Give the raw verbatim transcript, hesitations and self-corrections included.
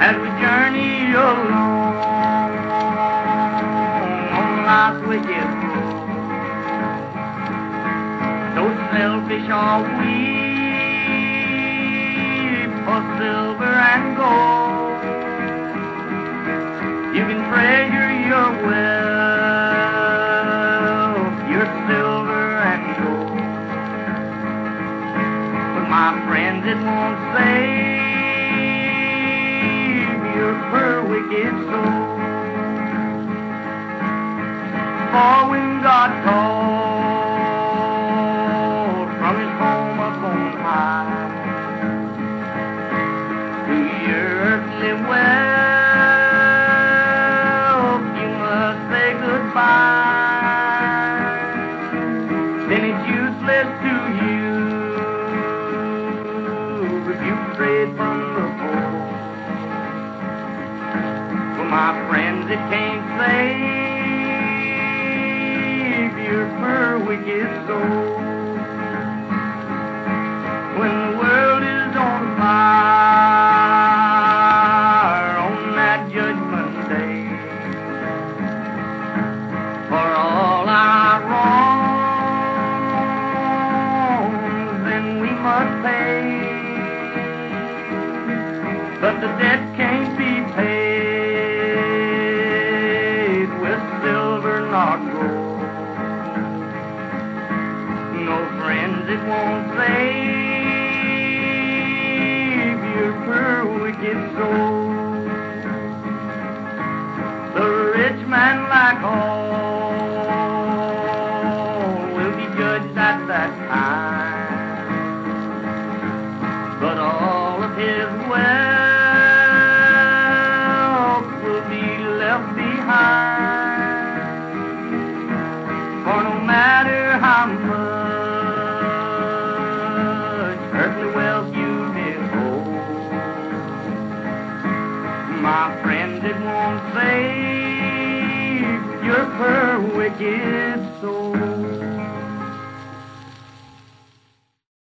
as we journey along on life's wicked road. So selfish are we for silver and gold. You can treasure your wealth, your silver and gold, but my friends, it won't save your poor wicked soul. For when God called from his home up on high to your earthly wealth, you must say goodbye. Then it's useless to you if you strayed from the fold. For my friends, it can't save your poor wicked soul. When the world is on fire on that judgment day, for all our wrongs then we must pay, but the debt can't be paid with silver nor gold. No, friends, it won't save your poor wicked soul. The rich man, like all, will be judged at that time, but all of his wealth will be left behind. For no matter how much earthly wealth you behold, my friend, it won't save your poor wicked soul.